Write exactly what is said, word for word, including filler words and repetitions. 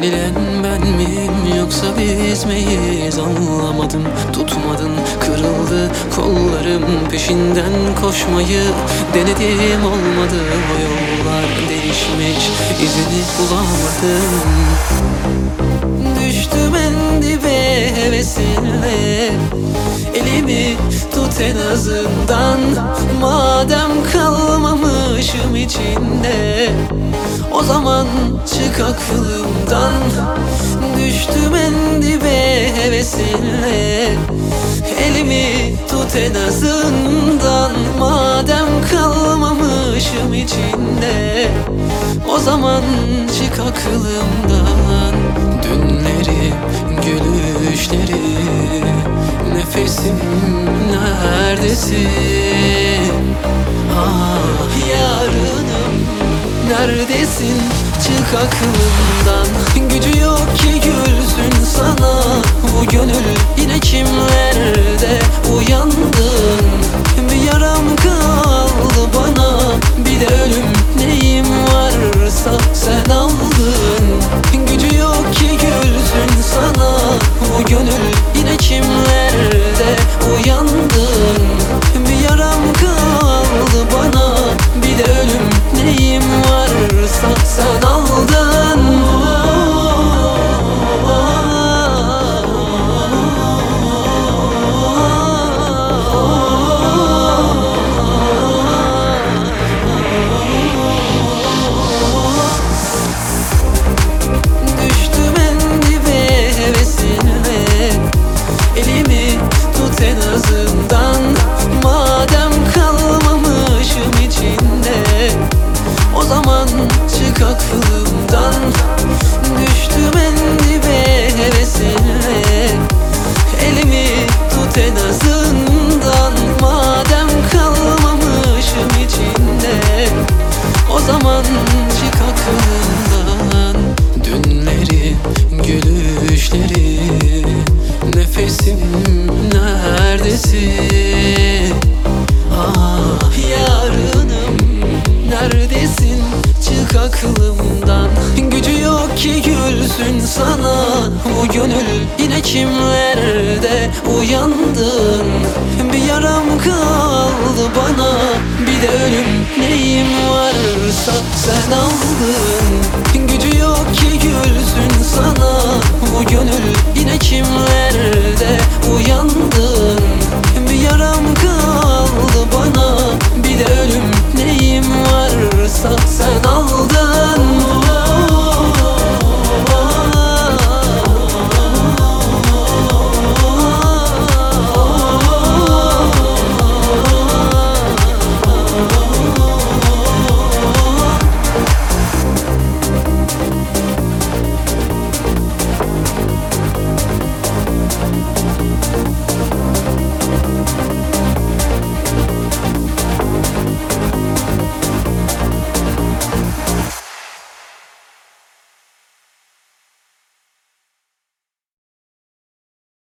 Yenilen ben miyim yoksa biz miyiz anlamadım. Tutmadın, kırıldı kollarım, peşinden koşmayı denedim, olmadı o yollar değişmiş, izini bulamadım. Düştüm en dibe hevesinle, elimi tut en azından. Madem kalmamışım içinde, o zaman çık aklımdan. Düştüm en dibe hevesinle, elimi tut en azından. Madem kalmamışım içinde, o zaman çık aklımdan. Dünleri, gülüşleri, nefesim neredesin? Ah yarınım neredesin? Çık aklımdan. Gücü yok ki gülsün sana bu gönül, yine kimlerde uyandın. Bir yaram kaldı bana, bir de ölüm, neyim varsa sen aldın. Gücü yok ki gülsün sana bu gönül, yine kimlerde uyandın. Bir yaram kaldı bana, bir de ölüm, neyim varsa sen aldın. Düştüm en dibe hevesinle, elimi tut en azından. Madem kalmamışım içinde, o zaman çık aklımdan. Düştüm en dibe hevesinle, elimi tut en azından. Madem kalmamışım içinde, o zaman çık aklımdan. Dünleri, gülüşleri, nefesim neredesin? Ah yarınım neredesin? Çık aklımdan. Gücü yok ki gülsün sana bu gönül, yine kimlerde uyandın. Bir yaram kaldı bana, bir de ölüm, neyim varsa sen aldın. Gücü yok ki gülsün sana bu gönül, yine kimlerde uyandın.